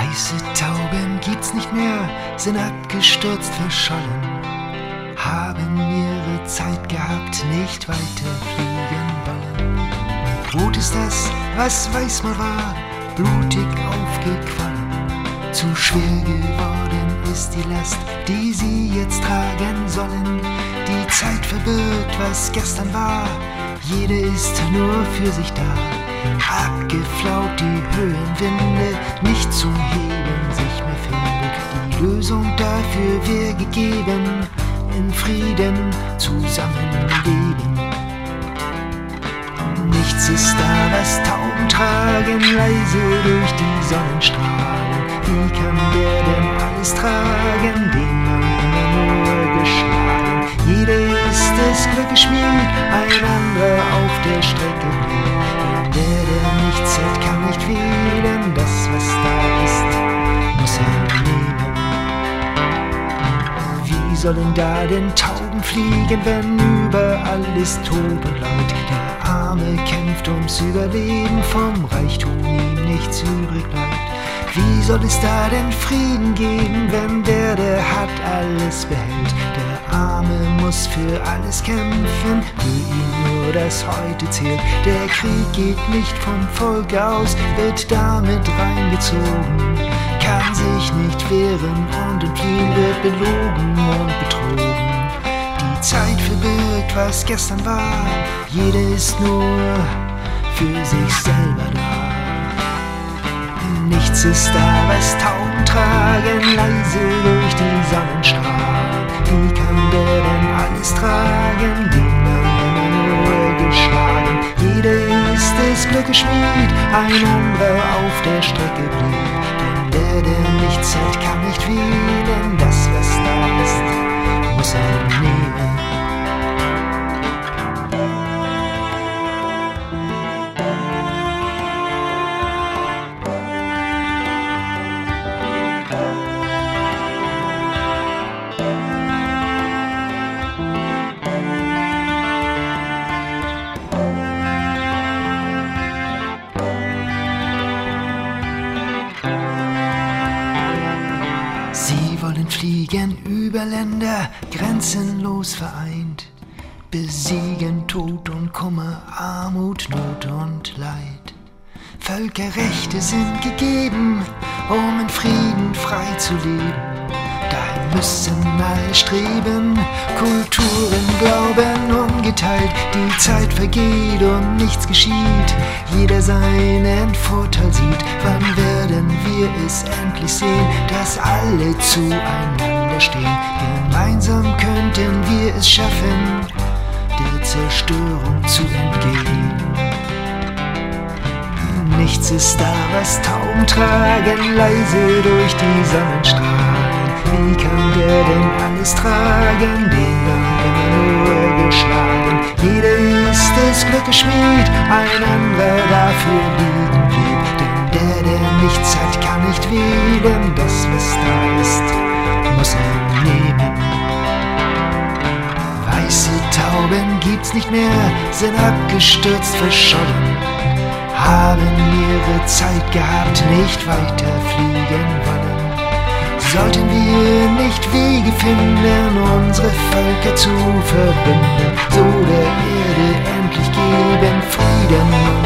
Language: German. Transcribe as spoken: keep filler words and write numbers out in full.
Weiße Tauben gibt's nicht mehr, sind abgestürzt, verschollen, haben ihre Zeit gehabt, nicht weiter fliegen wollen. Rot ist das, was weiß man war, blutig aufgequollen. Zu schwer geworden ist die Last, die sie jetzt tragen sollen. Die Zeit verbirgt, was gestern war, jede ist nur für sich da. Abgeflaut die Höhenwinde, nicht zum Heben sich mehr findet. Die Lösung dafür wäre gegeben, in Frieden zusammenleben. Nichts ist da, was Tauben tragen, leise durch die Sonnenstrahlen. Wie kann der denn alles tragen, den man immer nur geschlagen? Jeder ist des Glückes Schmied, ein anderer auf der Strecke blieb. Denn der, der nichts hat, kann nicht wählen, das, was da ist, muss er nehmen. Wie sollen da denn Tauben fliegen, wenn überall ist Tod und Leid? Der Arme kämpft ums Überleben, vom Reichtum ihm nichts übrig bleibt. Wie soll es da denn Frieden geben, wenn der, der hat, alles behält? Der Arme muss für alles kämpfen, für ihn nur das Heute zählt. Der Krieg geht nicht vom Volk aus, wird damit reingezogen, kann sich nicht wehren und entfliehen, wird belogen und betrogen. Die Zeit verbirgt, was gestern war, jeder ist nur für sich selber da. Nichts ist da, was Tauben tragen, leise durch die Sonnenstrahlen. Wie kann der denn alles tragen, den man immer nur geschlagen? Jeder ist des Glückes Schmied, ein anderer auf der Strecke blieb. Denn der, der nichts hat, kann nicht wählen, das, was da ist, muss er nehmen. Sie wollen fliegen über Länder, grenzenlos vereint, besiegen Tod und Kummer, Armut, Not und Leid. Völkerrechte sind gegeben, um in Frieden frei zu leben. Dahin müssen alle streben, Kulturen, Glauben ungeteilt. Die Zeit vergeht und nichts geschieht, jeder seinen Vorteil sieht. Wann werden wir es endlich sehen, dass alle zueinander stehen? Gemeinsam könnten wir es schaffen, der Zerstörung zu entgehen. Nichts ist da, was Tauben tragen, leise durch die Sonnenstrahlen. Wie kann der denn alles tragen, den man immer nur geschlagen? Jeder ist des Glückes Schmied, ein anderer dafür liegen blieb. Denn der, der nichts hat, kann nicht wählen, das, was da ist, muss er nehmen. Weiße Tauben gibt's nicht mehr, sind abgestürzt, verschollen, haben ihre Zeit gehabt, nicht weiter fliegen wollen. Sollten wir nicht Wege finden, unsere Völker zu verbinden, so der Erde endlich geben Frieden